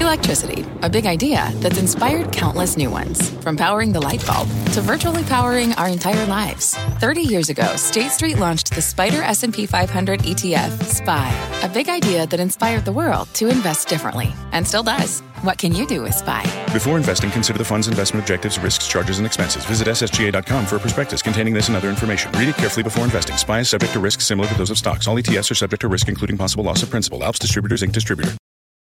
Electricity, a big idea that's inspired countless new ones. From powering the light bulb to virtually powering our entire lives. 30 years ago, State Street launched the SPDR S&P 500 ETF, SPY. A big idea that inspired the world to invest differently. And still does. What can you do with SPY? Before investing, consider the fund's investment objectives, risks, charges, and expenses. Visit ssga.com for a prospectus containing this and other information. Read it carefully before investing. SPY is subject to risks similar to those of stocks. All ETFs are subject to risk, including possible loss of principal. Alps Distributors, Inc. Distributor.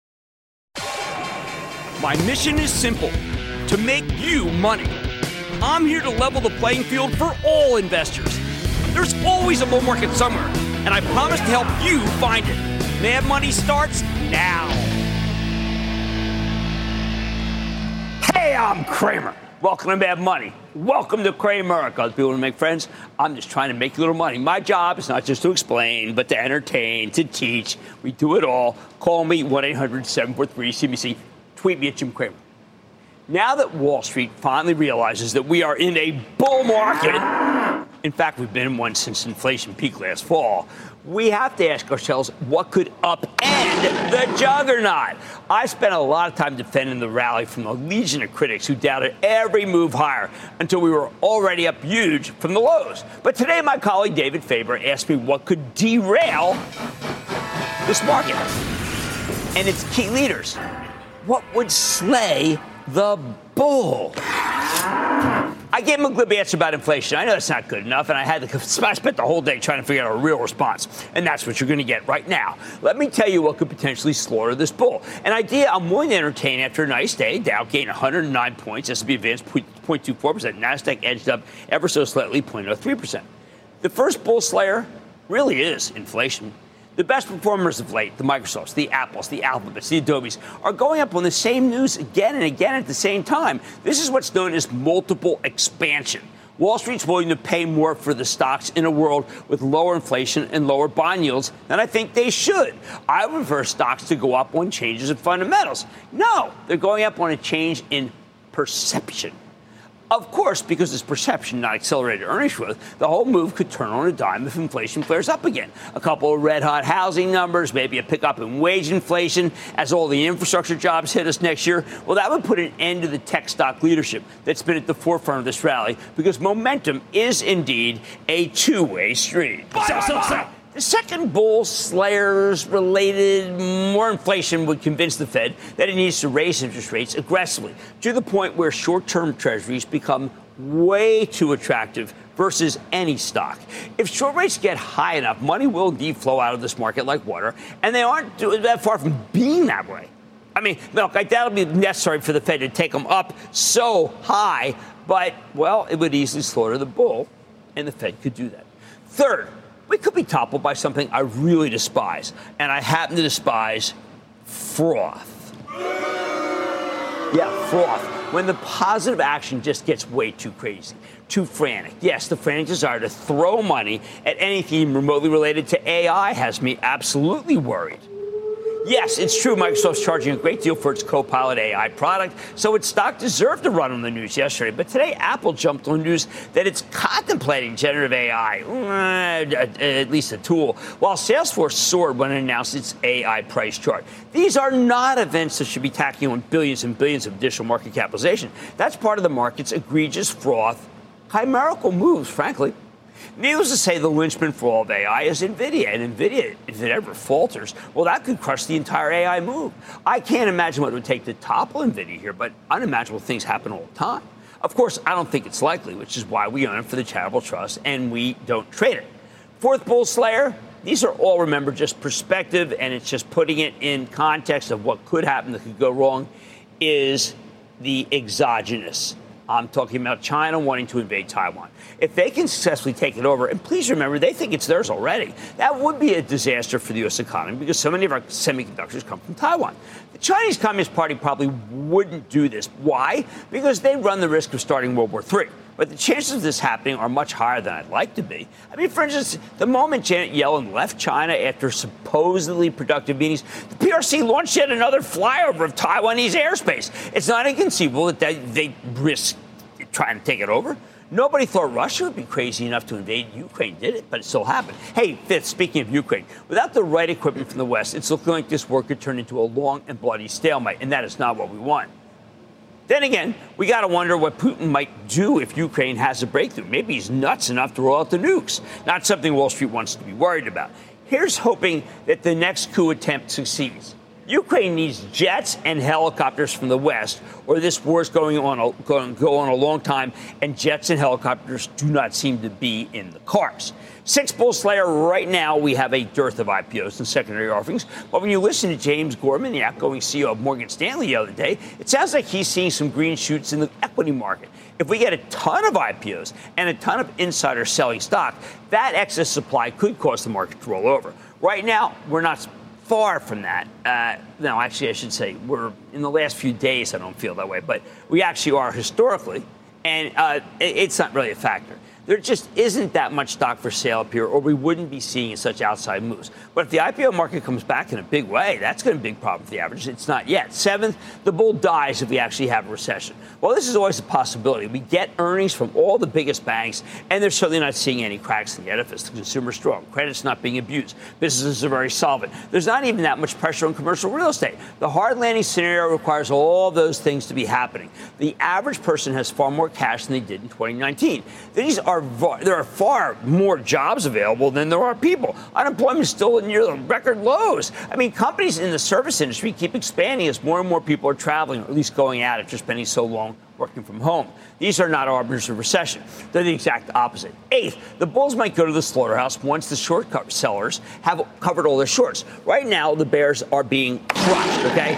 My mission is simple, to make you money. I'm here to level the playing field for all investors. There's always a bull market somewhere, and I promise to help you find it. Mad Money starts now. Hey, I'm Cramer. Welcome to Mad Money. Welcome to Cramerica. People want to make friends. I'm just trying to make a little money. My job is not just to explain, but to entertain, to teach. We do it all. Call me 1-800-743-CBC. Tweet me at Jim Cramer. Now that Wall Street finally realizes that we are in a bull market, in fact, we've been in one since inflation peaked last fall, we have to ask ourselves what could upend the juggernaut. I spent a lot of time defending the rally from a legion of critics who doubted every move higher until we were already up huge from the lows. But today, my colleague David Faber asked me what could derail this market and its key leaders. What would slay the bull? I gave him a glib answer about inflation. I know that's not good enough, and I spent the whole day trying to figure out a real response. And that's what you're going to get right now. Let me tell you what could potentially slaughter this bull. An idea I'm willing to entertain after a nice day. Dow gained 109 points. S&P advanced 0.24%. NASDAQ edged up ever so slightly, 0.03%. The first bull slayer really is inflation. The best performers of late, the Microsofts, the Apples, the Alphabets, the Adobes, are going up on the same news again and again at the same time. This is what's known as multiple expansion. Wall Street's willing to pay more for the stocks in a world with lower inflation and lower bond yields than I think they should. I would prefer stocks to go up on changes in fundamentals. No, they're going up on a change in perception. Of course, because it's perception, not accelerated earnings growth, the whole move could turn on a dime if inflation flares up again. A couple of red-hot housing numbers, maybe a pickup in wage inflation as all the infrastructure jobs hit us next year. Well, that would put an end to the tech stock leadership that's been at the forefront of this rally because momentum is indeed a two-way street. Sell. The second bull slayers related more inflation would convince the Fed that it needs to raise interest rates aggressively to the point where short-term treasuries become way too attractive versus any stock. If short rates get high enough, money will indeed flow out of this market like water, and they aren't that far from being that way. I mean, look, that'll be necessary for the Fed to take them up so high, but, well, it would easily slaughter the bull, and the Fed could do that. Third, we could be toppled by something I really despise, and I happen to despise froth. Yeah, froth. When the positive action just gets way too crazy, too frantic. Yes, the frantic desire to throw money at anything remotely related to AI has me absolutely worried. Yes, it's true Microsoft's charging a great deal for its Copilot AI product, so its stock deserved to run on the news yesterday. But today, Apple jumped on news that it's contemplating generative AI, at least a tool, while Salesforce soared when it announced its AI price chart. These are not events that should be tacking on billions and billions of additional market capitalization. That's part of the market's egregious froth, chimerical moves, frankly. Needless to say, the linchpin for all of AI is NVIDIA. And NVIDIA, if it ever falters, well, that could crush the entire AI move. I can't imagine what it would take to topple NVIDIA here, but unimaginable things happen all the time. Of course, I don't think it's likely, which is why we own it for the charitable trust, and we don't trade it. Fourth bull slayer, these are all, remember, just perspective, and it's just putting it in context of what could happen that could go wrong, is the exogenous. I'm talking about China wanting to invade Taiwan. If they can successfully take it over, and please remember, they think it's theirs already, that would be a disaster for the U.S. economy because so many of our semiconductors come from Taiwan. The Chinese Communist Party probably wouldn't do this. Why? Because they run the risk of starting World War III. But the chances of this happening are much higher than I'd like to be. I mean, for instance, the moment Janet Yellen left China after supposedly productive meetings, the PRC launched yet another flyover of Taiwanese airspace. It's not inconceivable that they risk trying to take it over. Nobody thought Russia would be crazy enough to invade Ukraine, did it? But it still happened. Hey, Fifth, speaking of Ukraine, without the right equipment from the West, it's looking like this war could turn into a long and bloody stalemate, and that is not what we want. Then again, we got to wonder what Putin might do if Ukraine has a breakthrough. Maybe he's nuts enough to roll out the nukes. Not something Wall Street wants to be worried about. Here's hoping that the next coup attempt succeeds. Ukraine needs jets and helicopters from the West, or this war is going to go on a long time, and jets and helicopters do not seem to be in the cards. Six Bull Slayer, right now we have a dearth of IPOs and secondary offerings. But when you listen to James Gorman, the outgoing CEO of Morgan Stanley the other day, it sounds like he's seeing some green shoots in the equity market. If we get a ton of IPOs and a ton of insiders selling stock, that excess supply could cause the market to roll over. Right now, we're not far from that. No, actually, I should say we're in the last few days. I don't feel that way, but we actually are historically, and it's not really a factor. There just isn't that much stock for sale up here, or we wouldn't be seeing such outside moves. But if the IPO market comes back in a big way, that's going to be a big problem for the average. It's not yet. Seventh, the bull dies if we actually have a recession. Well, this is always a possibility. We get earnings from all the biggest banks, and they're certainly not seeing any cracks in the edifice. The consumer's strong. Credit's not being abused. Businesses are very solvent. There's not even that much pressure on commercial real estate. The hard landing scenario requires all those things to be happening. The average person has far more cash than they did in 2019. There are far more jobs available than there are people. Unemployment is still near the record lows. I mean, companies in the service industry keep expanding as more and more people are traveling, or at least going out after spending so long working from home. These are not arbiters of recession. They're the exact opposite. Eighth, the bulls might go to the slaughterhouse once the short sellers have covered all their shorts. Right now, the bears are being crushed, okay?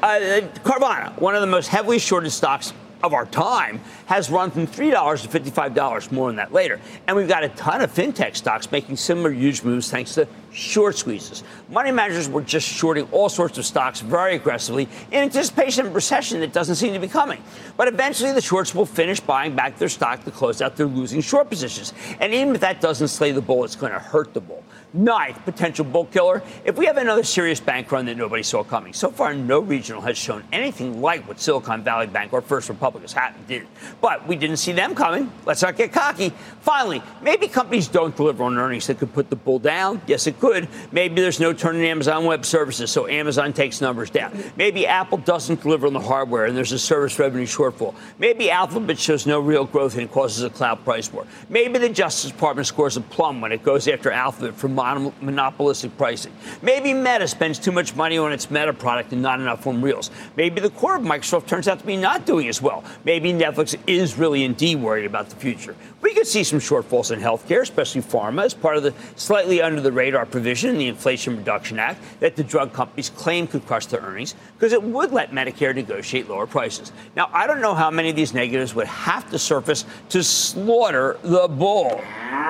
Carvana, one of the most heavily shorted stocks of our time, has run from $3 to $55. More on that later. And we've got a ton of fintech stocks making similar huge moves thanks to short squeezes. Money managers were just shorting all sorts of stocks very aggressively in anticipation of a recession that doesn't seem to be coming. But eventually the shorts will finish buying back their stock to close out their losing short positions. And even if that doesn't slay the bull, it's going to hurt the bull. Ninth, potential bull killer, if we have another serious bank run that nobody saw coming. So far, no regional has shown anything like what Silicon Valley Bank or First Republic did. But we didn't see them coming. Let's not get cocky. Finally, maybe companies don't deliver on earnings that could put the bull down. Yes, it could. Maybe there's no turn in Amazon Web Services, so Amazon takes numbers down. Maybe Apple doesn't deliver on the hardware and there's a service revenue shortfall. Maybe Alphabet shows no real growth and causes a cloud price war. Maybe the Justice Department scores a plum when it goes after Alphabet for monopolistic pricing. Maybe Meta spends too much money on its Meta product and not enough on Reels. Maybe the core of Microsoft turns out to be not doing as well. Maybe Netflix is really indeed worried about the future. We could see some shortfalls in healthcare, especially pharma, as part of the slightly under-the-radar provision in the Inflation Reduction Act that the drug companies claim could crush their earnings because it would let Medicare negotiate lower prices. Now, I don't know how many of these negatives would have to surface to slaughter the bull.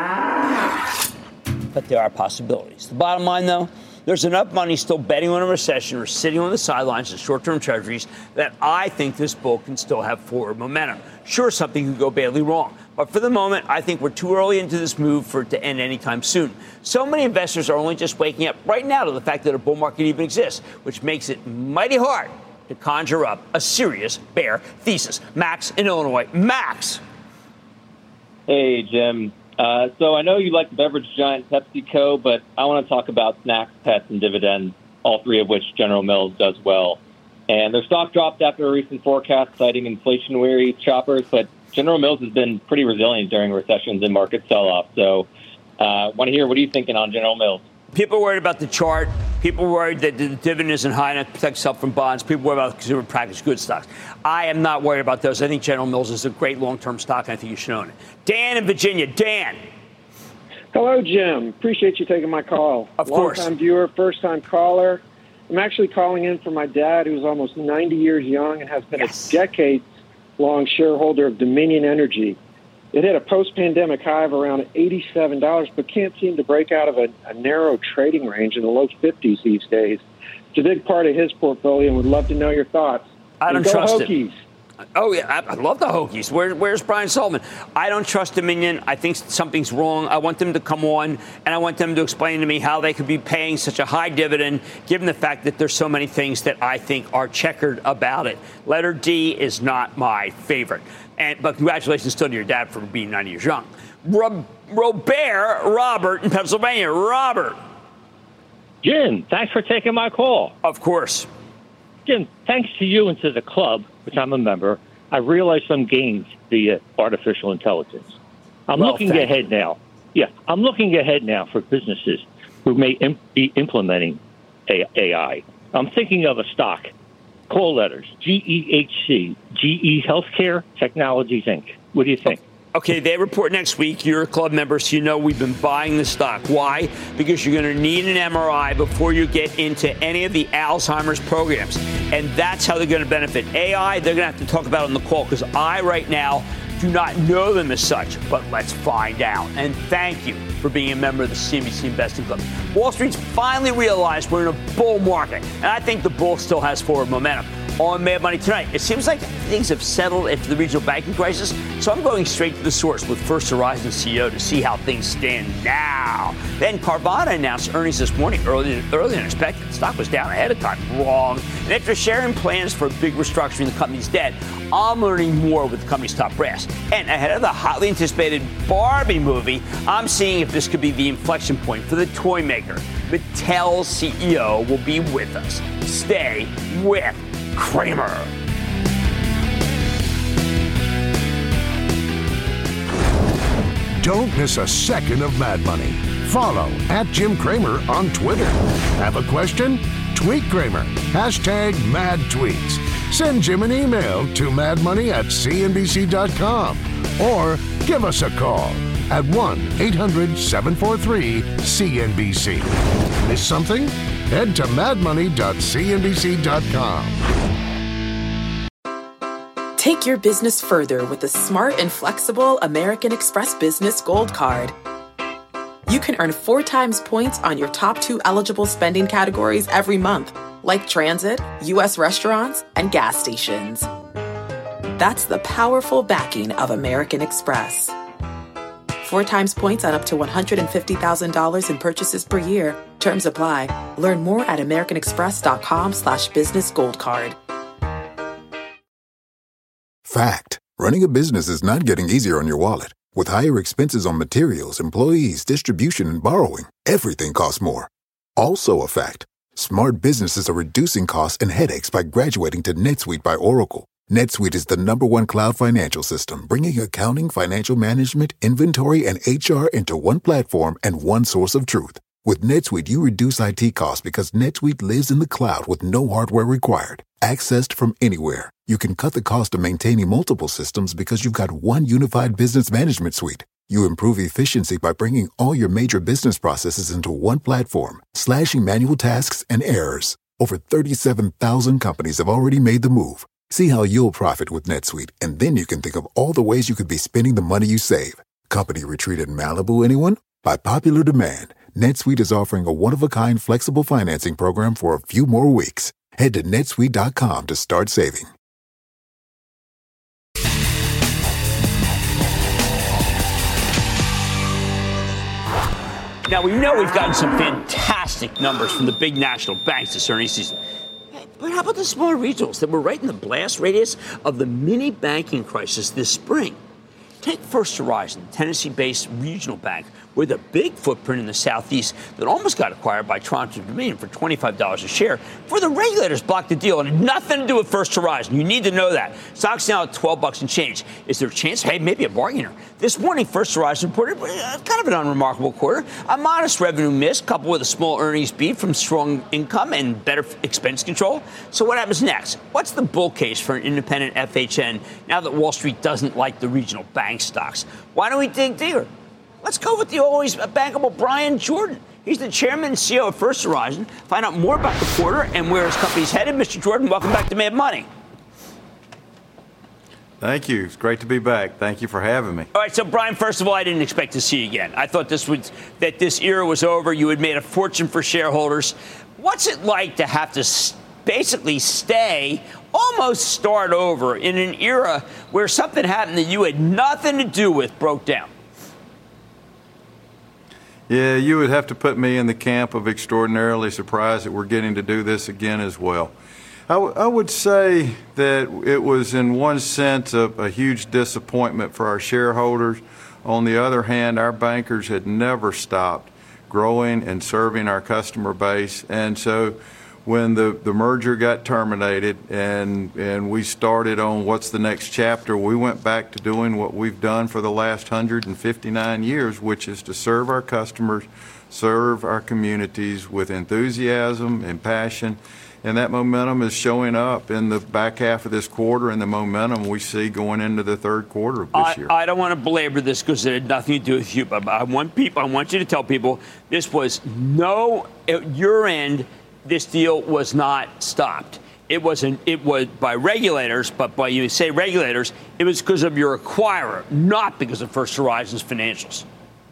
But there are possibilities. The bottom line, though, there's enough money still betting on a recession or sitting on the sidelines in short-term treasuries that I think this bull can still have forward momentum. Sure, something could go badly wrong. But for the moment, I think we're too early into this move for it to end anytime soon. So many investors are only just waking up right now to the fact that a bull market even exists, which makes it mighty hard to conjure up a serious bear thesis. Max in Illinois. Max. Hey, Jim. So I know you like the beverage giant PepsiCo, but I want to talk about snacks, pets, and dividends, all three of which General Mills does well. And their stock dropped after a recent forecast citing inflation-weary shoppers, but General Mills has been pretty resilient during recessions and market sell-off. So want to hear, what are you thinking on General Mills? People are worried about the chart. People are worried that the dividend isn't high enough to protect itself from bonds. People are worried about consumer packaged goods stocks. I am not worried about those. I think General Mills is a great long-term stock, and I think you should own it. Dan in Virginia. Dan. Hello, Jim. Appreciate you taking my call. Of course. Long-time viewer, first-time caller. I'm actually calling in for my dad, who's almost 90 years young and has been a decade-long shareholder of Dominion Energy. It hit a post-pandemic high of around $87, but can't seem to break out of a narrow trading range in the low 50s these days. It's a big part of his portfolio, and would love to know your thoughts. I don't trust it. Oh, yeah, I love the Hokies. Where's Brian Sullivan? I don't trust Dominion. I think something's wrong. I want them to come on, and I want them to explain to me how they could be paying such a high dividend, given the fact that there's so many things that I think are checkered about it. Letter D is not my favorite. But congratulations still to your dad for being 90 years young. Robert in Pennsylvania. Robert. Jim, thanks for taking my call. Of course. Jim, thanks to you and to the club, which I'm a member, I realized some gains via artificial intelligence. I'm looking ahead now. Yeah, I'm looking ahead now for businesses who may be implementing AI. I'm thinking of a stock, call letters, GEHC, GE Healthcare Technologies, Inc. What do you think? Okay, they report next week. You're a club member, so you know we've been buying the stock. Why? Because you're going to need an MRI before you get into any of the Alzheimer's programs. And that's how they're going to benefit. AI, they're going to have to talk about it on the call, because I, right now, do not know them as such. But let's find out. And thank you for being a member of the CNBC Investing Club. Wall Street's finally realized we're in a bull market. And I think the bull still has forward momentum. On Mad Money tonight, it seems like things have settled after the regional banking crisis, so I'm going straight to the source with First Horizon CEO to see how things stand now. Then Carvana announced earnings this morning earlier than expected. The stock was down ahead of time. Wrong. And after sharing plans for a big restructuring of the company's debt, I'm learning more with the company's top brass. And ahead of the hotly anticipated Barbie movie, I'm seeing if this could be the inflection point for the toy maker. Mattel's CEO will be with us. Stay with Cramer. Don't miss a second of Mad Money. Follow @Jim Cramer on Twitter. Have a question? Tweet Cramer. #MadTweets. Send Jim an email to madmoney@cnbc.com or give us a call at 1-800-743-CNBC. Miss something? Head to madmoney.cnbc.com. Take your business further with the smart and flexible American Express Business Gold Card. You can earn 4 times points on your top 2 eligible spending categories every month, like transit, U.S. restaurants, and gas stations. That's the powerful backing of American Express. 4 times points on up to $150,000 in purchases per year. Terms apply. Learn more at americanexpress.com/businessgoldcard. Fact. Running a business is not getting easier on your wallet. With higher expenses on materials, employees, distribution, and borrowing, everything costs more. Also a fact. Smart businesses are reducing costs and headaches by graduating to NetSuite by Oracle. NetSuite is the #1 cloud financial system, bringing accounting, financial management, inventory, and HR into one platform and one source of truth. With NetSuite, you reduce IT costs because NetSuite lives in the cloud with no hardware required, accessed from anywhere. You can cut the cost of maintaining multiple systems because you've got one unified business management suite. You improve efficiency by bringing all your major business processes into one platform, slashing manual tasks and errors. Over 37,000 companies have already made the move. See how you'll profit with NetSuite, and then you can think of all the ways you could be spending the money you save. Company retreat in Malibu, anyone? By popular demand, NetSuite is offering a one-of-a-kind flexible financing program for a few more weeks. Head to netsuite.com to start saving. Now, we know we've gotten some fantastic numbers from the big national banks this earnings season. But how about the smaller regionals that were right in the blast radius of the mini banking crisis this spring? Take First Horizon, Tennessee-based regional bank with a big footprint in the Southeast that almost got acquired by Toronto Dominion for $25 a share before the regulators blocked the deal. And it had nothing to do with First Horizon. You need to know that. Stock's now at $12 and change. Is there a chance? Hey, maybe a bargainer. This morning, First Horizon reported kind of an unremarkable quarter. A modest revenue miss coupled with a small earnings beat from strong income and better expense control. So what happens next? What's the bull case for an independent FHN now that Wall Street doesn't like the regional bank stocks? Why don't we dig deeper? Let's go with the always bankable Brian Jordan. He's the chairman and CEO of First Horizon. Find out more about the quarter and where his company's headed. Mr. Jordan, welcome back to Mad Money. Thank you. It's great to be back. Thank you for having me. All right, so Brian, first of all, I didn't expect to see you again. I thought this era was over. You had made a fortune for shareholders. What's it like to have to basically stay almost start over in an era where something happened that you had nothing to do with broke down? Yeah, you would have to put me in the camp of extraordinarily surprised that we're getting to do this again as well. I would say that it was in one sense a huge disappointment for our shareholders. On the other hand, our bankers had never stopped growing and serving our customer base. And so when the merger got terminated and we started on what's the next chapter, we went back to doing what we've done for the last 159 years, which is to serve our customers, serve our communities with enthusiasm and passion. And that momentum is showing up in the back half of this quarter and the momentum we see going into the third quarter of this year. I don't want to belabor this because it had nothing to do with you, but I want you to tell people this was at your end, this deal was not stopped. It was by regulators, but by you say regulators, it was because of your acquirer, not because of First Horizon's financials.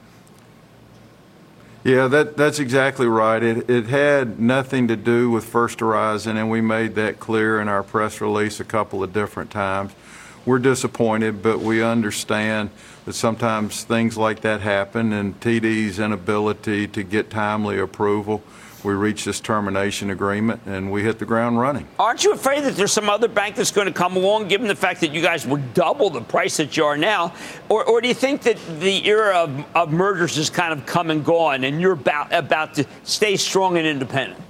Yeah, that's exactly right. It had nothing to do with First Horizon, and we made that clear in our press release a couple of different times. We're disappointed, but we understand that sometimes things like that happen, and TD's inability to get timely approval, we reached this termination agreement, and we hit the ground running. Aren't you afraid that there's some other bank that's going to come along, given the fact that you guys were double the price that you are now? Or do you think that the era of mergers has kind of come and gone, and you're about to stay strong and independent?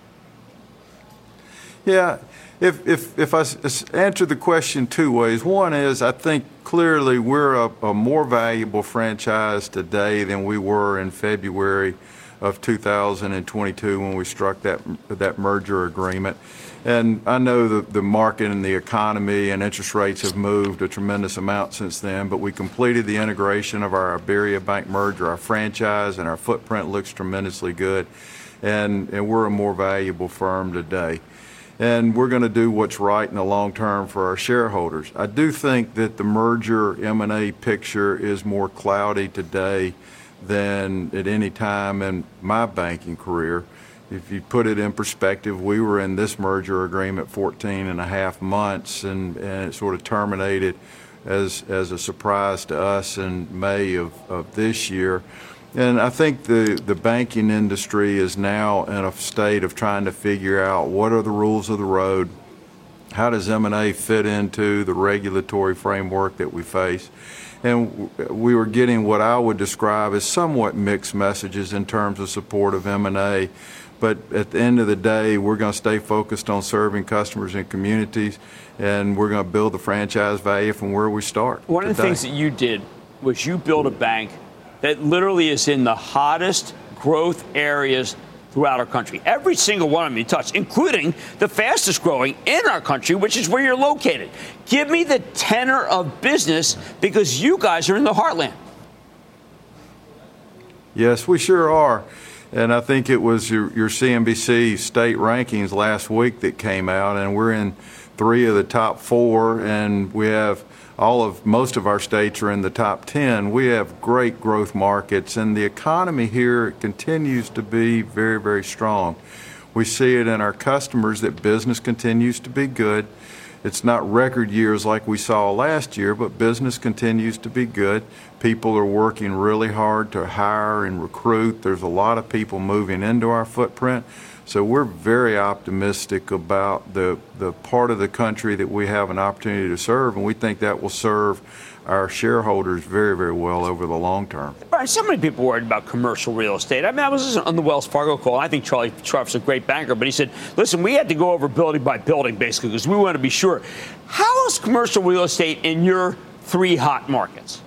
Yeah. If I answer the question two ways, one is I think clearly we're a more valuable franchise today than we were in February of 2022 when we struck that merger agreement. And I know the market and the economy and interest rates have moved a tremendous amount since then, but we completed the integration of our Iberia Bank merger. Our franchise and our footprint looks tremendously good, and we're a more valuable firm today. And we're going to do what's right in the long term for our shareholders. I do think that the merger M&A picture is more cloudy today than at any time in my banking career. If you put it in perspective, we were in this merger agreement 14 and a half months, and it sort of terminated as a surprise to us in May of this year. And I think the banking industry is now in a state of trying to figure out what are the rules of the road, how does M&A fit into the regulatory framework that we face. And we were getting what I would describe as somewhat mixed messages in terms of support of M&A. But at the end of the day, we're going to stay focused on serving customers and communities, and we're going to build the franchise value from where we start. One of the things that you did was you built a bank that literally is in the hottest growth areas throughout our country. Every single one of them you touch, including the fastest growing in our country, which is where you're located. Give me the tenor of business, because you guys are in the heartland. Yes, we sure are. And I think it was your CNBC state rankings last week that came out, and we're in 3 of the top 4, and we have most of our states are in the top 10. We have great growth markets, and the economy here continues to be very, very strong. We see it in our customers that business continues to be good. It's not record years like we saw last year, but business continues to be good. People are working really hard to hire and recruit. There's a lot of people moving into our footprint. So we're very optimistic about the part of the country that we have an opportunity to serve, and we think that will serve our shareholders very, very well over the long term. Brian, so many people worried about commercial real estate. I mean, I was on the Wells Fargo call. I think Charlie Scharf's a great banker, but he said, listen, we had to go over building by building, basically, because we want to be sure. How is commercial real estate in your 3 hot markets?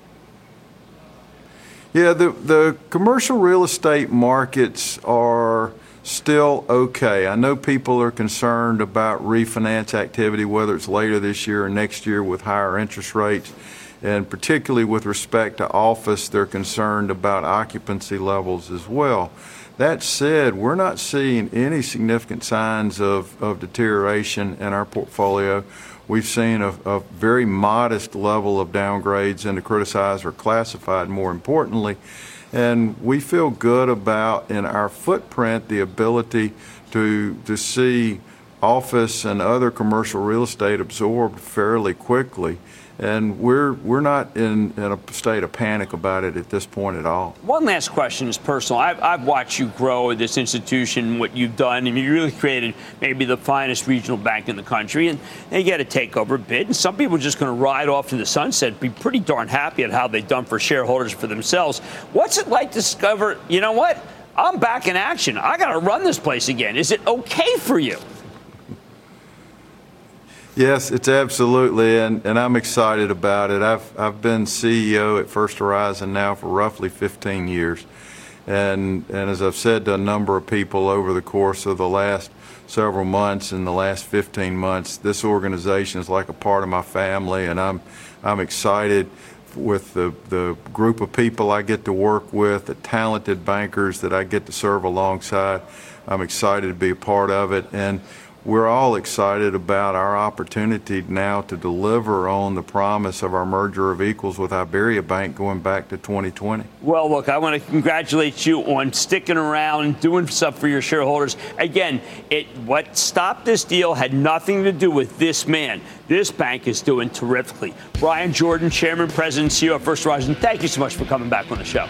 Yeah, the commercial real estate markets are still okay. I know people are concerned about refinance activity, whether it's later this year or next year with higher interest rates. And particularly with respect to office, they're concerned about occupancy levels as well. That said, we're not seeing any significant signs of deterioration in our portfolio. We've seen a very modest level of downgrades into criticized or classified, more importantly. And we feel good about, in our footprint, the ability to see office and other commercial real estate absorbed fairly quickly. And we're not in a state of panic about it at this point at all. One last question is personal. I've watched you grow this institution, what you've done, and you really created maybe the finest regional bank in the country. And they get a takeover bid, and some people are just going to ride off to the sunset, be pretty darn happy at how they've done for shareholders, for themselves. What's it like to discover, you know what? I'm back in action. I got to run this place again. Is it okay for you? Yes, it's absolutely, and I'm excited about it. I've been CEO at First Horizon now for roughly 15 years, and as I've said to a number of people over the course of the last several months and the last 15 months, this organization is like a part of my family, and I'm excited with the group of people I get to work with, the talented bankers that I get to serve alongside. I'm excited to be a part of it, and we're all excited about our opportunity now to deliver on the promise of our merger of equals with Iberia Bank going back to 2020. Well, look, I want to congratulate you on sticking around and doing stuff for your shareholders. Again, what stopped this deal had nothing to do with this man. This bank is doing terrifically. Bryan Jordan, Chairman, President, CEO of First Horizon, thank you so much for coming back on the show.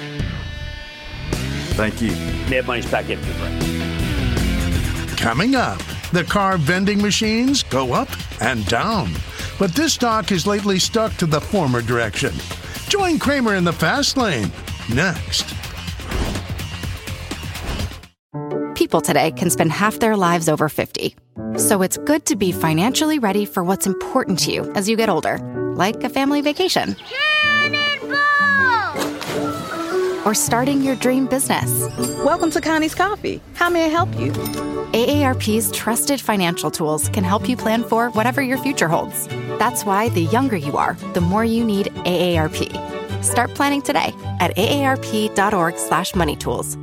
Thank you. Mad Money's back in for the break. Coming up, the car vending machines go up and down. But this stock is lately stuck to the former direction. Join Cramer in the fast lane next. People today can spend half their lives over 50. So it's good to be financially ready for what's important to you as you get older, like a family vacation. Or starting your dream business. Welcome to Connie's Coffee. How may I help you? AARP's trusted financial tools can help you plan for whatever your future holds. That's why the younger you are, the more you need AARP. Start planning today at aarp.org/moneytools.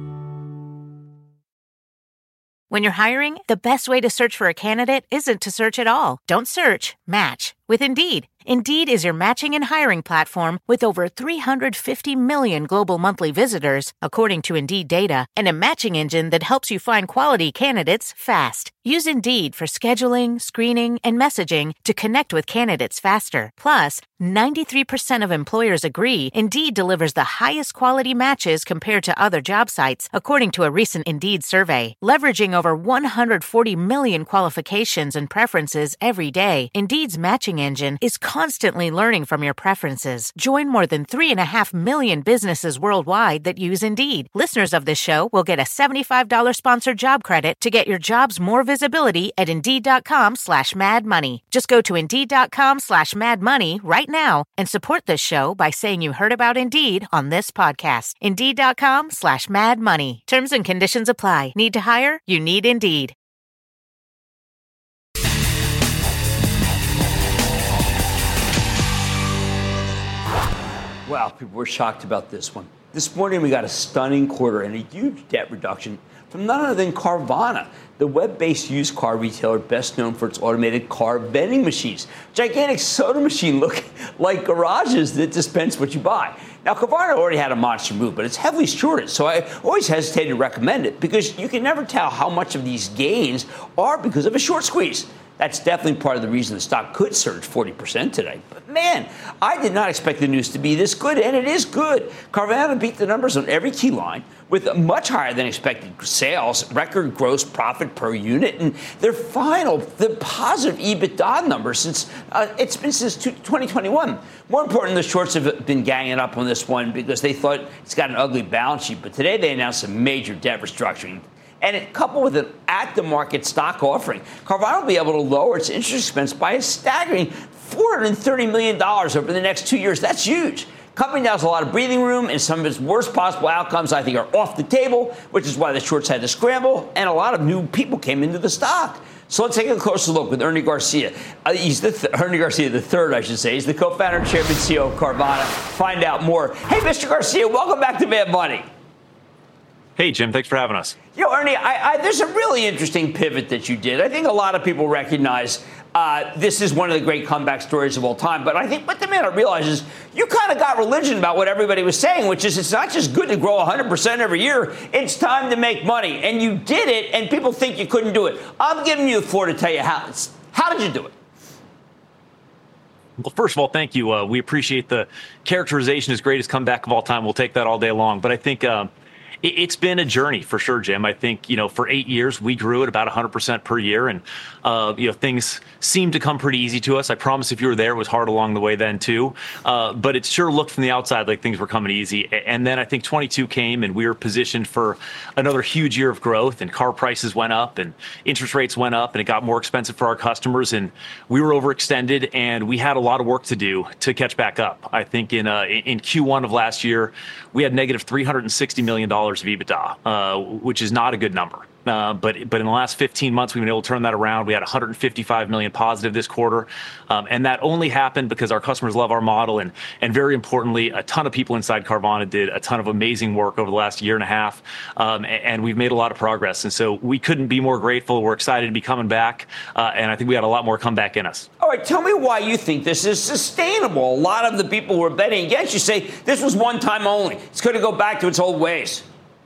When you're hiring, the best way to search for a candidate isn't to search at all. Don't search, match with Indeed. Indeed is your matching and hiring platform with over 350 million global monthly visitors, according to Indeed data, and a matching engine that helps you find quality candidates fast. Use Indeed for scheduling, screening, and messaging to connect with candidates faster. Plus, 93% of employers agree Indeed delivers the highest quality matches compared to other job sites, according to a recent Indeed survey. Leveraging over 140 million qualifications and preferences every day, Indeed's matching engine is constantly learning from your preferences. Join more than 3.5 million businesses worldwide that use Indeed. Listeners of this show will get a $75 sponsored job credit to get your jobs more visibility at Indeed.com/madmoney. Just go to Indeed.com/madmoney right now and support this show by saying you heard about Indeed on this podcast. Indeed.com/madmoney. Terms and conditions apply. Need to hire? You need Indeed. Wow, people were shocked about this one. This morning, we got a stunning quarter and a huge debt reduction from none other than Carvana, the web-based used car retailer best known for its automated car vending machines. Gigantic soda machine look like garages that dispense what you buy. Now, Carvana already had a monster move, but it's heavily shorted, so I always hesitate to recommend it because you can never tell how much of these gains are because of a short squeeze. That's definitely part of the reason the stock could surge 40% today. But man, I did not expect the news to be this good, and it is good. Carvana beat the numbers on every key line with much higher than expected sales, record gross profit per unit, and the positive EBITDA number since 2021. More important, the shorts have been ganging up on this one because they thought it's got an ugly balance sheet. But today they announced a major debt restructuring. And it, coupled with an at-the-market stock offering, Carvana will be able to lower its interest expense by a staggering $430 million over the next 2 years. That's huge. Company now has a lot of breathing room, and some of its worst possible outcomes, I think, are off the table, which is why the shorts had to scramble, and a lot of new people came into the stock. So let's take a closer look with Ernie Garcia. He's Ernie Garcia the third, I should say. He's the co-founder and chairman CEO of Carvana. Find out more. Hey, Mr. Garcia, welcome back to Mad Money. Hey, Jim, thanks for having us. Ernie, there's a really interesting pivot that you did. I think a lot of people recognize this is one of the great comeback stories of all time. But I think what the man realizes, you kind of got religion about what everybody was saying, which is it's not just good to grow 100% every year. It's time to make money. And you did it, and people think you couldn't do it. I'm giving you the floor to tell you how. How did you do it? Well, first of all, thank you. We appreciate the characterization as greatest comeback of all time. We'll take that all day long. But I think it's been a journey for sure, Jim. I think, for 8 years, we grew at about 100% per year. And, things seemed to come pretty easy to us. I promise if you were there, it was hard along the way then, too. But it sure looked from the outside like things were coming easy. And then I think 22 came and we were positioned for another huge year of growth. And car prices went up and interest rates went up and it got more expensive for our customers. And we were overextended and we had a lot of work to do to catch back up. I think in Q1 of last year, we had negative $360 million of EBITDA, which is not a good number. But in the last 15 months, we've been able to turn that around. We had 155 million positive this quarter. And that only happened because our customers love our model. And very importantly, a ton of people inside Carvana did a ton of amazing work over the last year and a half. And we've made a lot of progress. And so we couldn't be more grateful. We're excited to be coming back. And I think we had a lot more comeback in us. All right, tell me why you think this is sustainable. A lot of the people who are betting against you say this was one time only. It's going to go back to its old ways.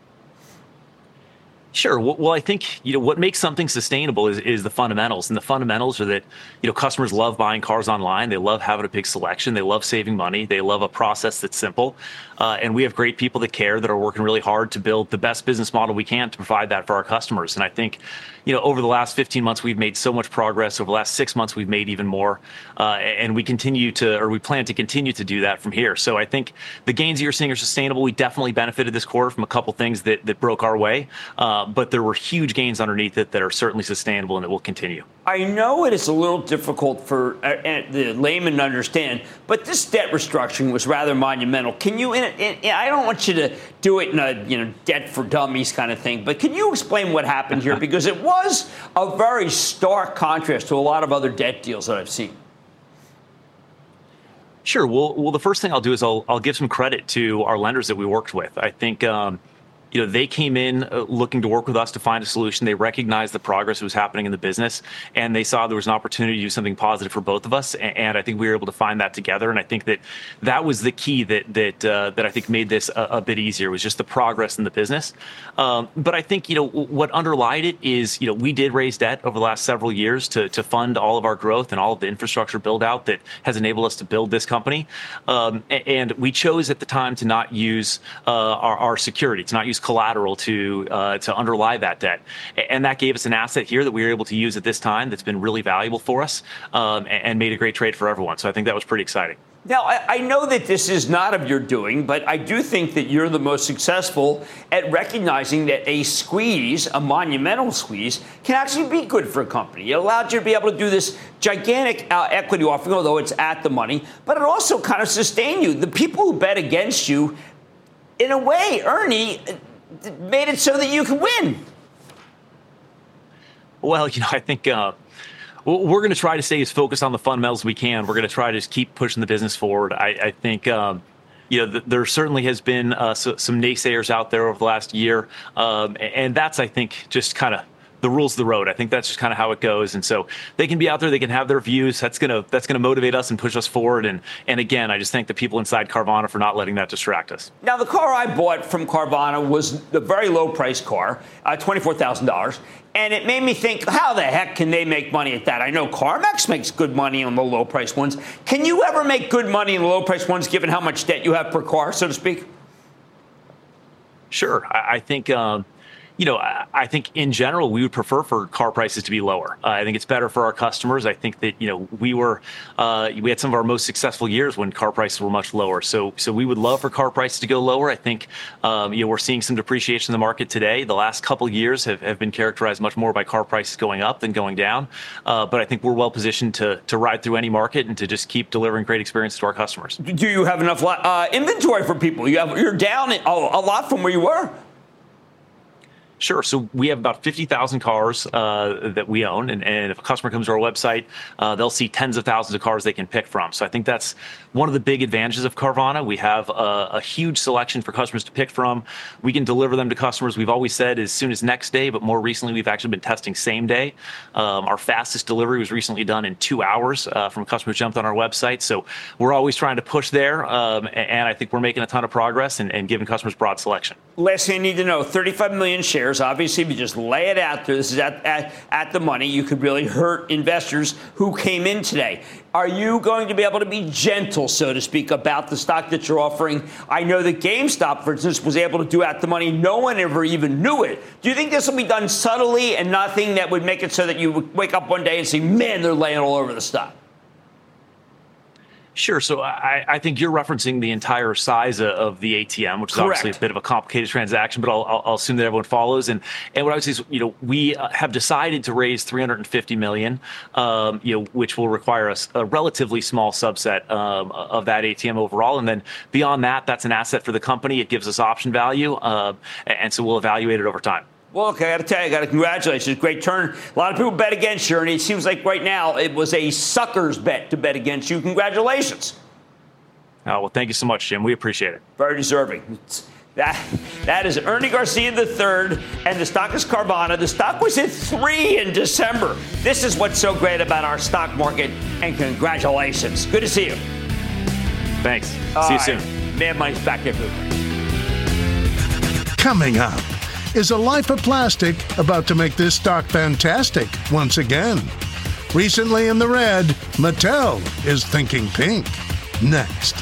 Sure. Well, I think, what makes something sustainable is the fundamentals. And the fundamentals are that, customers love buying cars online. They love having a big selection. They love saving money. They love a process that's simple. And we have great people that care, that are working really hard to build the best business model we can to provide that for our customers. And I think, over the last 15 months, we've made so much progress. Over the last 6 months, we've made even more. And we plan to continue to do that from here. So I think the gains you're seeing are sustainable. We definitely benefited this quarter from a couple things that broke our way. But there were huge gains underneath it that are certainly sustainable and that will continue. I know it is a little difficult for the layman to understand, but this debt restructuring was rather monumental. Can you, I don't want you to do it in a debt for dummies kind of thing, but can you explain what happened here? Because it was a very stark contrast to a lot of other debt deals that I've seen. Sure. Well, the first thing I'll do is I'll give some credit to our lenders that we worked with. I think, they came in looking to work with us to find a solution. They recognized the progress that was happening in the business, and they saw there was an opportunity to do something positive for both of us. And I think we were able to find that together. And I think that was the key that I think made this a bit easier, was just the progress in the business. But I think, what underlied it is, we did raise debt over the last several years to fund all of our growth and all of the infrastructure build out that has enabled us to build this company. And we chose at the time to not use our security, to not use collateral to underlie that debt. And that gave us an asset here that we were able to use at this time that's been really valuable for us and made a great trade for everyone. So I think that was pretty exciting. Now, I know that this is not of your doing, but I do think that you're the most successful at recognizing that a squeeze, a monumental squeeze, can actually be good for a company. It allowed you to be able to do this gigantic equity offering, although it's at the money, but it also kind of sustained you. The people who bet against you, in a way, Ernie, made it so that you could win. Well, I think we're going to try to stay as focused on the fundamentals as we can. We're going to try to just keep pushing the business forward. I think, there certainly has been some naysayers out there over the last year. And that's, I think, just kind of the rules of the road. I think that's just kind of how it goes. And so they can be out there, they can have their views. That's going to motivate us and push us forward. And again, I just thank the people inside Carvana for not letting that distract us. Now, the car I bought from Carvana was a very low price car, $24,000. And it made me think, how the heck can they make money at that? I know CarMax makes good money on the low price ones. Can you ever make good money in the low price ones given how much debt you have per car, so to speak? Sure. I think, I think in general, we would prefer for car prices to be lower. I think it's better for our customers. I think that, we had some of our most successful years when car prices were much lower. So we would love for car prices to go lower. I think, we're seeing some depreciation in the market today. The last couple of years have been characterized much more by car prices going up than going down. But I think we're well positioned to ride through any market and to just keep delivering great experiences to our customers. Do you have enough inventory for people? You're down a lot from where you were. Sure. So we have about 50,000 cars that we own. And if a customer comes to our website, they'll see tens of thousands of cars they can pick from. So I think that's one of the big advantages of Carvana. We have a huge selection for customers to pick from. We can deliver them to customers. We've always said as soon as next day, but more recently, we've actually been testing same day. Our fastest delivery was recently done in 2 hours from a customer who jumped on our website. So we're always trying to push there. And I think we're making a ton of progress and giving customers broad selection. Last thing I need to know, 35 million shares. Obviously, if you just lay it out there, this is at the money, you could really hurt investors who came in today. Are you going to be able to be gentle, so to speak, about the stock that you're offering? I know that GameStop, for instance, was able to do at the money. No one ever even knew it. Do you think this will be done subtly and nothing that would make it so that you would wake up one day and say, man, they're laying all over the stock? Sure. So I think you're referencing the entire size of the ATM, which is obviously a bit of a complicated transaction, but I'll assume that everyone follows. And what I would say is, we have decided to raise $350 million, which will require a relatively small subset of that ATM overall. And then beyond that, that's an asset for the company. It gives us option value. And so we'll evaluate it over time. Well, okay, I got to tell you, congratulations. Great turn. A lot of people bet against you, and it seems like right now it was a sucker's bet to bet against you. Congratulations. Oh, well, thank you so much, Jim. We appreciate it. Very deserving. That is Ernie Garcia III, and the stock is Carvana. The stock was at 3 in December. This is what's so great about our stock market, and congratulations. Good to see you. Thanks. See you soon. Mad Money's back there. Coming up, is a life of plastic about to make this stock fantastic once again? Recently in the red, Mattel is thinking pink. Next.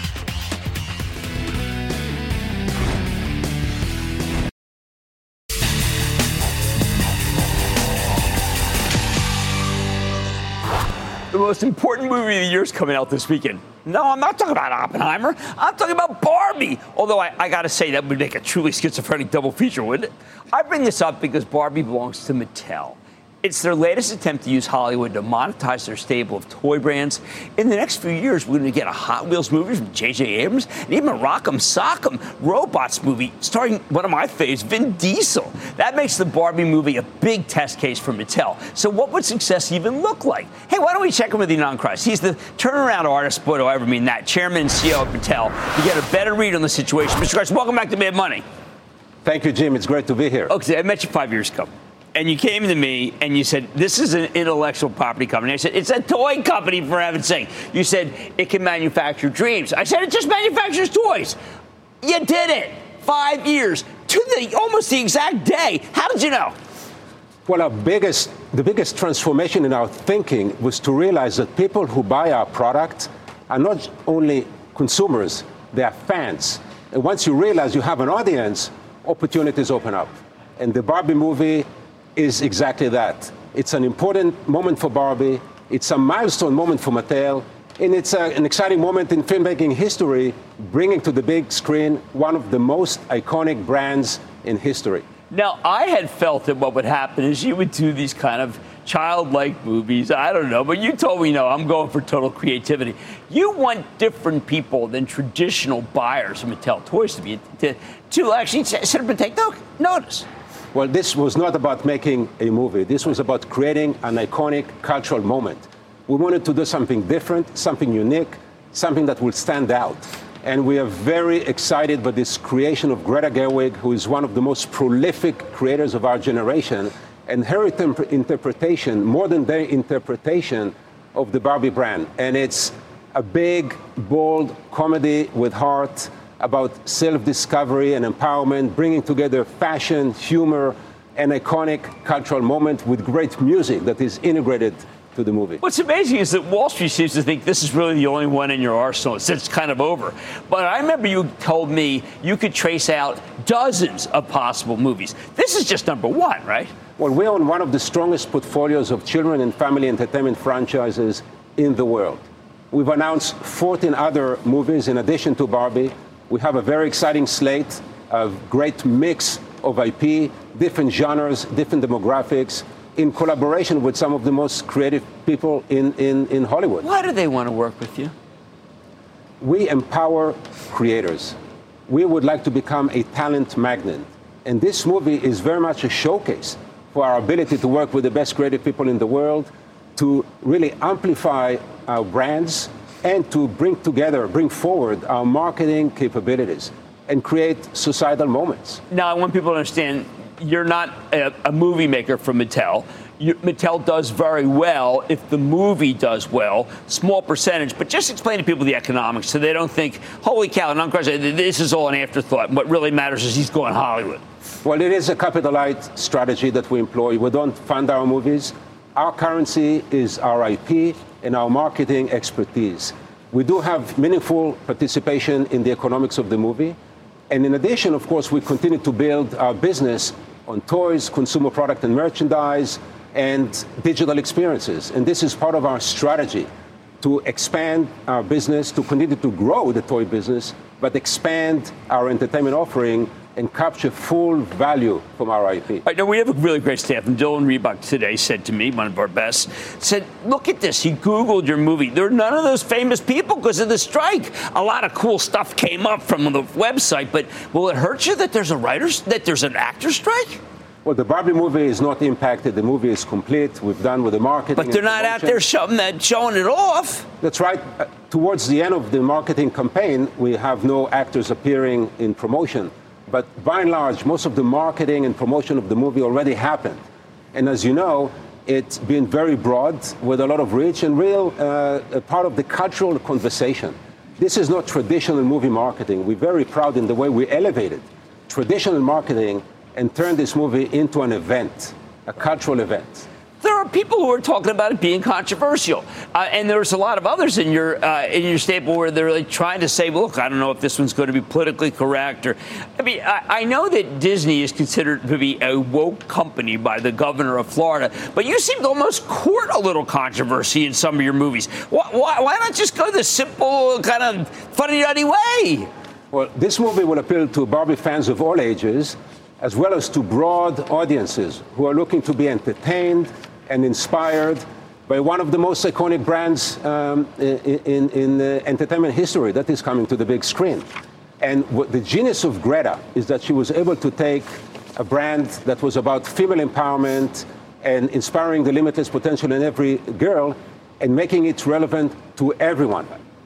The most important movie of the year is coming out this weekend. No, I'm not talking about Oppenheimer. I'm talking about Barbie. Although I got to say that would make a truly schizophrenic double feature, wouldn't it? I bring this up because Barbie belongs to Mattel. It's their latest attempt to use Hollywood to monetize their stable of toy brands. In the next few years, we're going to get a Hot Wheels movie from J.J. Abrams and even a Rock'em Sock'em Robots movie starring one of my faves, Vin Diesel. That makes the Barbie movie a big test case for Mattel. So what would success even look like? Hey, why don't we check in with Ynon Kreiz? He's the turnaround artist, boy, do I ever mean that, chairman and CEO of Mattel, to get a better read on the situation. Mr. Kreiz, welcome back to Mad Money. Thank you, Jim. It's great to be here. Okay, I met you 5 years ago. And you came to me and you said, this is an intellectual property company. I said, it's a toy company, for heaven's sake. You said, it can manufacture dreams. I said, it just manufactures toys. You did it. 5 years to almost the exact day. How did you know? Well, the biggest transformation in our thinking was to realize that people who buy our product are not only consumers, they are fans. And once you realize you have an audience, opportunities open up. And the Barbie movie is exactly that. It's an important moment for Barbie. It's a milestone moment for Mattel. And it's an exciting moment in filmmaking history, bringing to the big screen one of the most iconic brands in history. Now, I had felt that what would happen is you would do these kind of childlike movies. I don't know, but you told me, no, I'm going for total creativity. You want different people than traditional buyers of Mattel toys to be to actually sit up and take notice. Well, this was not about making a movie. This was about creating an iconic cultural moment. We wanted to do something different, something unique, something that will stand out. And we are very excited by this creation of Greta Gerwig, who is one of the most prolific creators of our generation, and her interpretation, modern-day interpretation of the Barbie brand. And it's a big, bold comedy with heart, about self-discovery and empowerment, bringing together fashion, humor, an iconic cultural moment with great music that is integrated to the movie. What's amazing is that Wall Street seems to think this is really the only one in your arsenal. It's kind of over. But I remember you told me you could trace out dozens of possible movies. This is just number one, right? Well, we own one of the strongest portfolios of children and family entertainment franchises in the world. We've announced 14 other movies in addition to Barbie. We have a very exciting slate, a great mix of IP, different genres, different demographics, in collaboration with some of the most creative people in Hollywood. Why do they want to work with you? We empower creators. We would like to become a talent magnet. And this movie is very much a showcase for our ability to work with the best creative people in the world, to really amplify our brands, and to bring forward our marketing capabilities and create societal moments. Now, I want people to understand, you're not a movie maker for Mattel. Mattel does very well if the movie does well, small percentage, but just explain to people the economics so they don't think, holy cow, this is all an afterthought. What really matters is he's going Hollywood. Well, it is a capital-light strategy that we employ. We don't fund our movies. Our currency is our IP and our marketing expertise. We do have meaningful participation in the economics of the movie. And in addition, of course, we continue to build our business on toys, consumer product and merchandise, and digital experiences. And this is part of our strategy to expand our business, to continue to grow the toy business, but expand our entertainment offering and capture full value from our IP. Now, we have a really great staff. And Dylan Reebok today said to me, one of our best, said, look at this. He Googled your movie. There are none of those famous people because of the strike. A lot of cool stuff came up from the website, but will it hurt you that there's an actor strike? Well, the Barbie movie is not impacted. The movie is complete. We've done with the marketing. But they're not out there showing it off. That's right. Towards the end of the marketing campaign, we have no actors appearing in promotion. But by and large, most of the marketing and promotion of the movie already happened. And as you know, it's been very broad with a lot of reach and real part of the cultural conversation. This is not traditional movie marketing. We're very proud in the way we elevated traditional marketing and turned this movie into an event, a cultural event. There are people who are talking about it being controversial, and there's a lot of others in your stable where they're really trying to say, well, look, I don't know if this one's going to be politically correct. I know that Disney is considered to be a woke company by the governor of Florida, but you seem to almost court a little controversy in some of your movies. Why not just go the simple, kind of funny-duddy way? Well, this movie will appeal to Barbie fans of all ages, as well as to broad audiences who are looking to be entertained and inspired by one of the most iconic brands in entertainment history that is coming to the big screen. And what the genius of Greta is that she was able to take a brand that was about female empowerment and inspiring the limitless potential in every girl and making it relevant to everyone.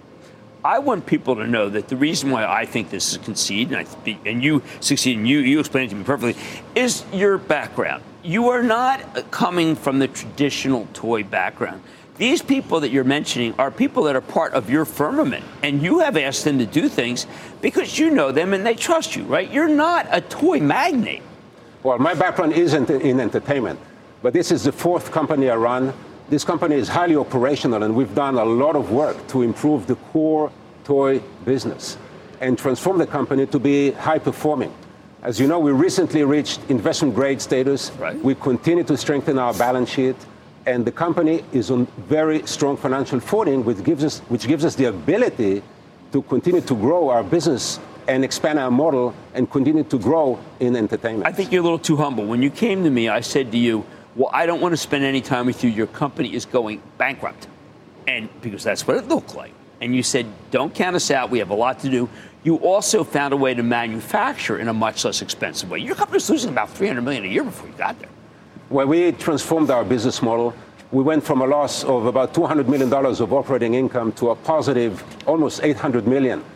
I want people to know that the reason why I think this is a concede, and you succeed, and you explained it to me perfectly, is your background. You are not coming from the traditional toy background. These people that you're mentioning are people that are part of your firmament, and you have asked them to do things because you know them and they trust you, right? You're not a toy magnate. Well, my background isn't in entertainment, but this is the fourth company I run. This company is highly operational, and we've done a lot of work to improve the core toy business and transform the company to be high-performing. As you know, we recently reached investment-grade status. Right. We continue to strengthen our balance sheet, and the company is on very strong financial footing, which gives us the ability to continue to grow our business and expand our model and continue to grow in entertainment. I think you're a little too humble. When you came to me, I said to you, well, I don't want to spend any time with you. Your company is going bankrupt. And because that's what it looked like. And you said, don't count us out. We have a lot to do. You also found a way to manufacture in a much less expensive way. Your company was losing about $300 million a year before you got there. Well, we transformed our business model. We went from a loss of about $200 million of operating income to a positive almost $800 million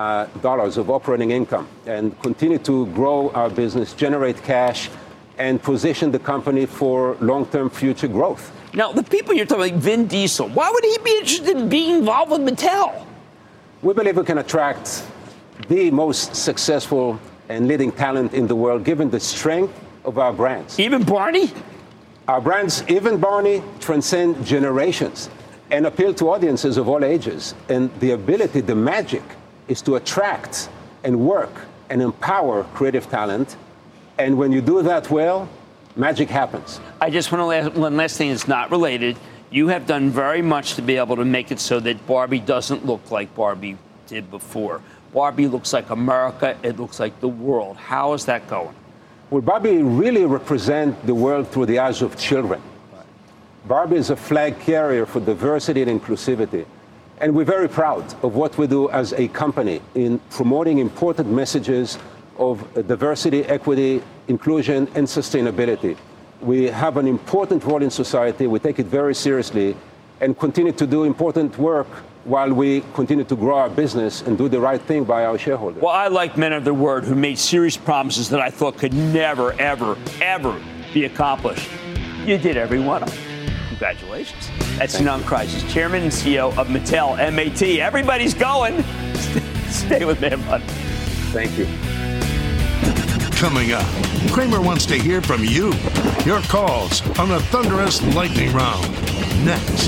of operating income, and continue to grow our business, generate cash, and position the company for long-term future growth. Now, the people you're talking about, Vin Diesel, why would he be interested in being involved with Mattel? We believe we can attract the most successful and leading talent in the world, given the strength of our brands. Even Barney? Our brands, even Barney, transcend generations and appeal to audiences of all ages. And the ability, the magic, is to attract and work and empower creative talent. And when you do that well, magic happens. I just want to add one last thing that's not related. You have done very much to be able to make it so that Barbie doesn't look like Barbie did before. Barbie looks like America. It looks like the world. How is that going? Well, Barbie really represents the world through the eyes of children. Barbie is a flag carrier for diversity and inclusivity. And we're very proud of what we do as a company in promoting important messages of diversity, equity, inclusion, and sustainability. We have an important role in society. We take it very seriously and continue to do important work while we continue to grow our business and do the right thing by our shareholders. Well, I like men of their word who made serious promises that I thought could never, ever, ever be accomplished. You did every one of them. Congratulations. That's Sinan Crisis, Chairman and CEO of Mattel, MAT. Everybody's going. Stay with Mad Money. Thank you. Coming up, Cramer wants to hear from you. Your calls on the Thunderous Lightning Round. Next.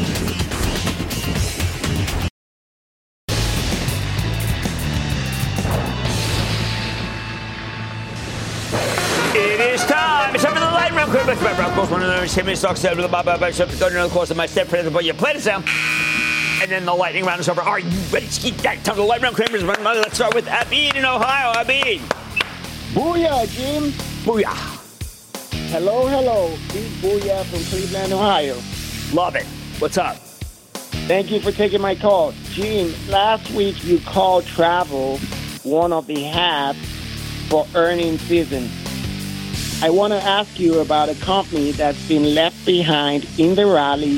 It is time. It's time for the lightning round. Quick, back of course, one of the 10 minutes talks out of the Bob subject. Go to another course of my step for but you play this down. And then the lightning round is over. Are you ready to keep that? Time for the lightning round. Kramer's running. Let's start with Abid in Ohio. Abid. Booyah, Jim. Booyah. Hello, hello. Big booyah from Cleveland, Ohio. Love it. What's up? Thank you for taking my call. Jim, last week you called travel one of the hats for earnings season. I want to ask you about a company that's been left behind in the rally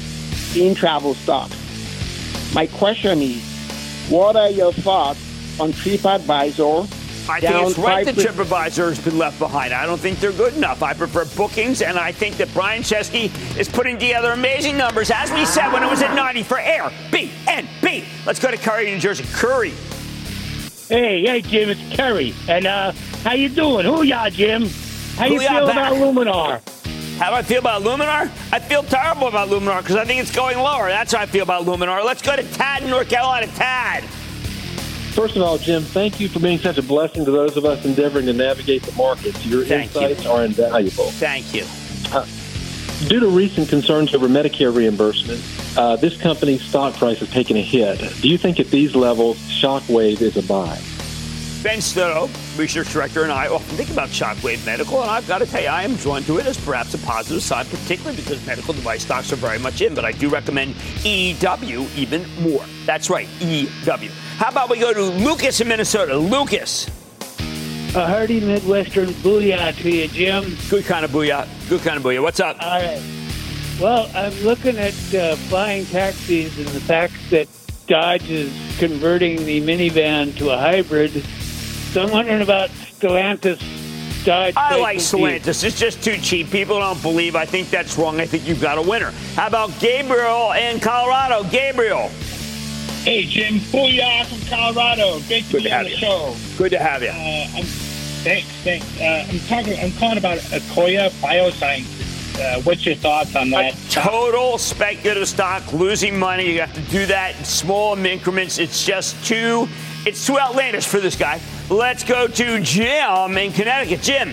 in travel stocks. My question is, what are your thoughts on TripAdvisor? I think it's right that TripAdvisor has been left behind. I don't think they're good enough. I prefer Bookings, and I think that Brian Chesky is putting together amazing numbers, as we said when it was at 90 for Airbnb. Let's go to Curry, New Jersey. Curry. Hey, Jim, it's Curry. And how you doing? Hoo-yah, Jim. How you feel about Luminar? How do I feel about Luminar? I feel terrible about Luminar because I think it's going lower. That's how I feel about Luminar. Let's go to Tad in North Carolina. Tad. First of all, Jim, thank you for being such a blessing to those of us endeavoring to navigate the markets. Your insights are invaluable. Thank you. Due to recent concerns over Medicare reimbursement, this company's stock price has taken a hit. Do you think at these levels, Shockwave is a buy? Ben Stoto, research director, and I often think about Shockwave Medical, and I've got to tell you, I am drawn to it as perhaps a positive sign, particularly because medical device stocks are very much in, but I do recommend EW even more. That's right, EW. How about we go to Lucas in Minnesota? Lucas. A hearty Midwestern booyah to you, Jim. Good kind of booyah. Good kind of booyah. What's up? All right. Well, I'm looking at flying taxis and the fact that Dodge is converting the minivan to a hybrid. So I'm wondering about Stellantis. Dodge. I like Stellantis. It's just too cheap. People don't believe. I think that's wrong. I think you've got a winner. How about Gabriel in Colorado? Gabriel. Hey, Jim. Booyah from Colorado. Great to be on the show. Good to have you. Thanks. I'm calling about Akoya Biosciences. What's your thoughts on that? Total speculative stock, losing money. You have to do that in small increments. It's too outlandish for this guy. Let's go to Jim in Connecticut. Jim.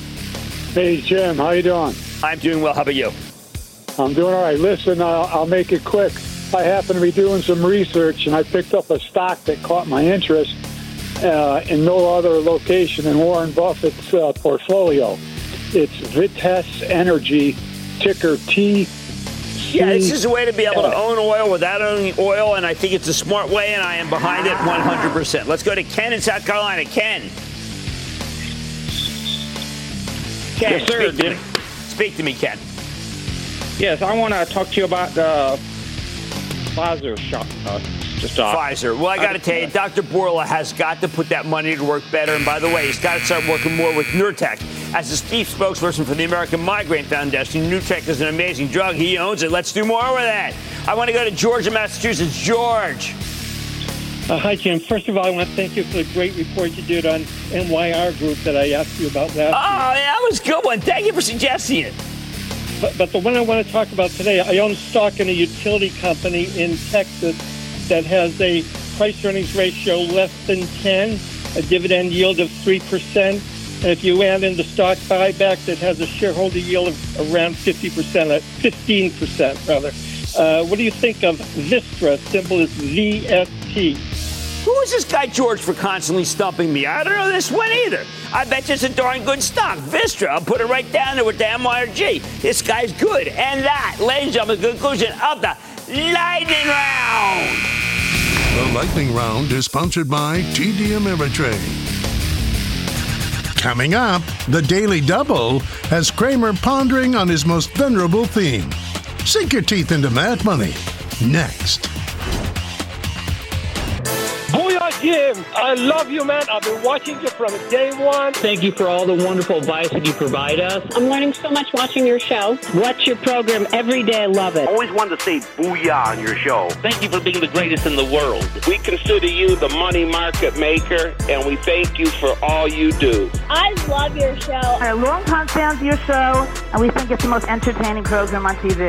Hey, Jim. How you doing? I'm doing well. How about you? I'm doing all right. Listen, I'll make it quick. I happen to be doing some research, and I picked up a stock that caught my interest in no other location in Warren Buffett's portfolio. It's Vitesse Energy, ticker T. Yeah, this is a way to be able to own oil without owning oil, and I think it's a smart way, and I am behind it 100%. Let's go to Ken in South Carolina. Ken. Yes, sir. Speak to me, Ken. Yes, I want to talk to you about the Pfizer stock. Pfizer. Well, I got to tell you, Dr. Bourla has got to put that money to work better. And by the way, he's got to start working more with Nurtec. As the chief spokesperson for the American Migraine Foundation, Nurtec is an amazing drug. He owns it. Let's do more with that. I want to go to George in Massachusetts. George. Hi, Jim. First of all, I want to thank you for the great report you did on NYR Group that I asked you about last week. Oh, that was a good one. Thank you for suggesting it. But the one I want to talk about today, I own stock in a utility company in Texas that has a price-earnings ratio less than 10, a dividend yield of 3%, and if you add in the stock buyback, that has a shareholder yield of around 15%, rather. What do you think of Vistra? Symbol is VST. Who is this guy, George, for constantly stumping me? I don't know this one either. I bet you it's a darn good stock. Vistra, I'll put it right down there with the MYRG. This guy's good. And that, ladies and gentlemen, the conclusion of the Lightning Round. The Lightning Round is sponsored by TD Ameritrade. Coming up, the Daily Double has Cramer pondering on his most venerable theme. Sink your teeth into Mad Money. Next. Booyah, Jim! I love you, man. I've been watching you from day one. Thank you for all the wonderful advice that you provide us. I'm learning so much watching your show. Watch your program every day. I love it. Always wanted to say booyah on your show. Thank you for being the greatest in the world. We consider you the money market maker, and we thank you for all you do. I love your show. We're longtime fans of your show, and we think it's the most entertaining program on TV.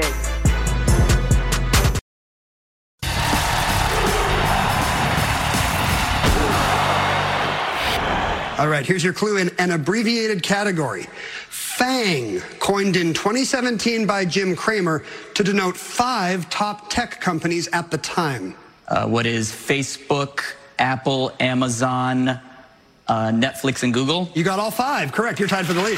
All right, here's your clue in an abbreviated category. FANG, coined in 2017 by Jim Cramer to denote 5 top tech companies at the time. What is Facebook, Apple, Amazon, Netflix, and Google? You got all 5. Correct. You're tied for the lead.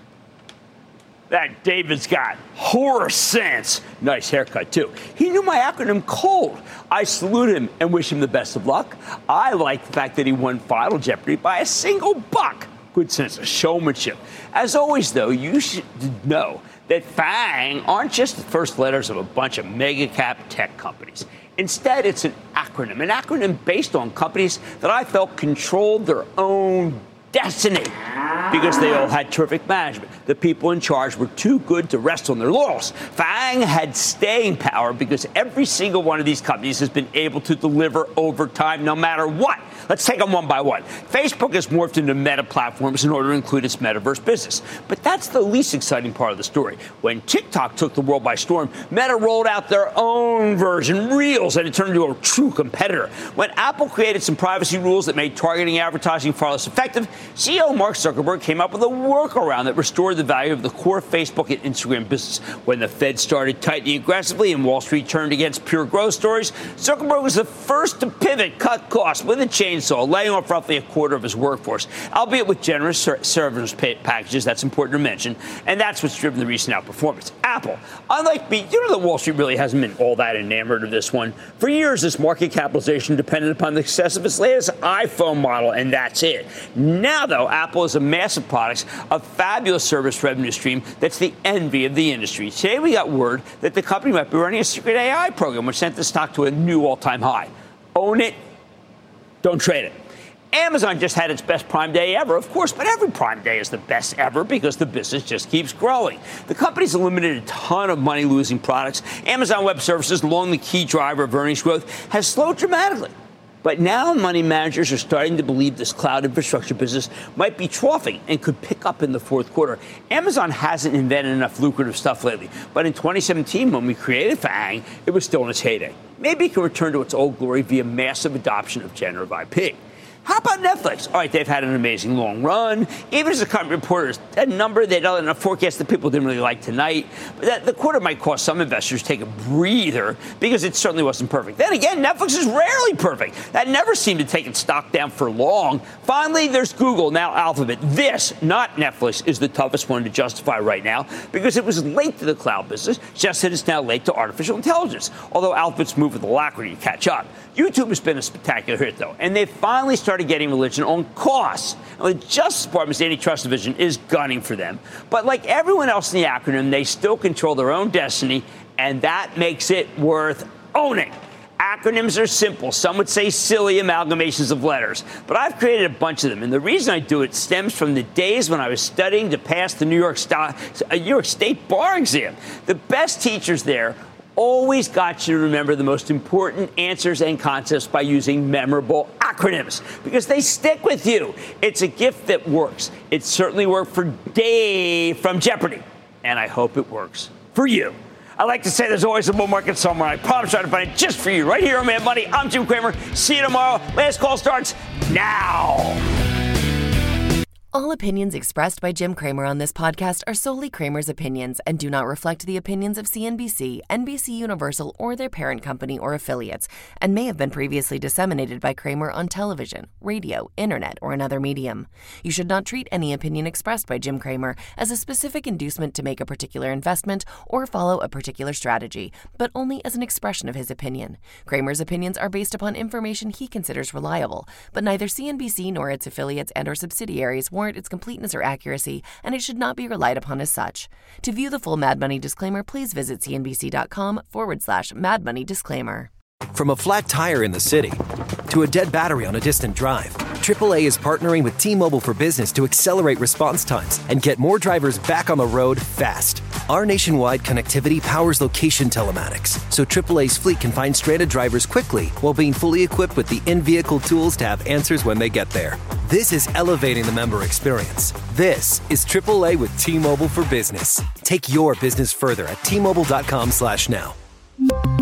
That David's got horror sense. Nice haircut, too. He knew my acronym cold. I salute him and wish him the best of luck. I like the fact that he won Final Jeopardy by a single buck. Good sense of showmanship. As always, though, you should know that FANG aren't just the first letters of a bunch of mega-cap tech companies. Instead, it's an acronym based on companies that I felt controlled their own destiny because they all had terrific management. The people in charge were too good to rest on their laurels. FANG had staying power because every single one of these companies has been able to deliver over time no matter what. Let's take them one by one. Facebook has morphed into Meta platforms in order to include its metaverse business. But that's the least exciting part of the story. When TikTok took the world by storm, Meta rolled out their own version, Reels, and it turned into a true competitor. When Apple created some privacy rules that made targeting advertising far less effective, CEO Mark Zuckerberg came up with a workaround that restored the value of the core Facebook and Instagram business. When the Fed started tightening aggressively and Wall Street turned against pure growth stories, Zuckerberg was the first to pivot, cut costs with a chainsaw, laying off roughly a quarter of his workforce, albeit with generous severance packages. That's important to mention, and that's what's driven the recent outperformance. Apple, unlike me, you know that Wall Street really hasn't been all that enamored of this one. For years, this market capitalization depended upon the success of its latest iPhone model, and that's it. Now, though, Apple is a massive product, a fabulous service revenue stream that's the envy of the industry. Today, we got word that the company might be running a secret AI program, which sent the stock to a new all-time high. Own it. Don't trade it. Amazon just had its best Prime Day ever, of course, but every Prime Day is the best ever because the business just keeps growing. The company's eliminated a ton of money-losing products. Amazon Web Services, long the key driver of earnings growth, has slowed dramatically. But now money managers are starting to believe this cloud infrastructure business might be troughing and could pick up in the fourth quarter. Amazon hasn't invented enough lucrative stuff lately, but in 2017, when we created FANG, it was still in its heyday. Maybe it can return to its old glory via massive adoption of generative IP. How about Netflix? All right, they've had an amazing long run. Even as the company reporters, a number they don't a forecast that people didn't really like tonight. But the quarter might cause some investors to take a breather because it certainly wasn't perfect. Then again, Netflix is rarely perfect. That never seemed to take its stock down for long. Finally, there's Google, now Alphabet. This, not Netflix, is the toughest one to justify right now because it was late to the cloud business, just as it's now late to artificial intelligence. Although Alphabet's moved with alacrity to catch up. YouTube has been a spectacular hit, though, and they've finally started getting religion on costs. Now, the Justice Department's antitrust division is gunning for them. But like everyone else in the acronym, they still control their own destiny, and that makes it worth owning. Acronyms are simple. Some would say silly amalgamations of letters. But I've created a bunch of them, and the reason I do it stems from the days when I was studying to pass the New York State bar exam. The best teachers there always got you to remember the most important answers and concepts by using memorable acronyms because they stick with you. It's a gift that works. It certainly worked for Dave from Jeopardy, and I hope it works for you. I like to say there's always a bull market somewhere. I promise I'll try to find it just for you right here on Mad Money. I'm Jim Cramer. See you tomorrow. Last call starts now. All opinions expressed by Jim Cramer on this podcast are solely Cramer's opinions and do not reflect the opinions of CNBC, NBC Universal, or their parent company or affiliates, and may have been previously disseminated by Cramer on television, radio, internet, or another medium. You should not treat any opinion expressed by Jim Cramer as a specific inducement to make a particular investment or follow a particular strategy, but only as an expression of his opinion. Cramer's opinions are based upon information he considers reliable, but neither CNBC nor its affiliates and/or subsidiaries warrant its completeness or accuracy, and it should not be relied upon as such. To view the full Mad Money disclaimer, please visit cnbc.com/Mad Money disclaimer. From a flat tire in the city to a dead battery on a distant drive, AAA is partnering with T-Mobile for Business to accelerate response times and get more drivers back on the road fast. Our nationwide connectivity powers location telematics, so AAA's fleet can find stranded drivers quickly while being fully equipped with the in-vehicle tools to have answers when they get there. This is elevating the member experience. This is AAA with T-Mobile for Business. Take your business further at T-Mobile.com/now.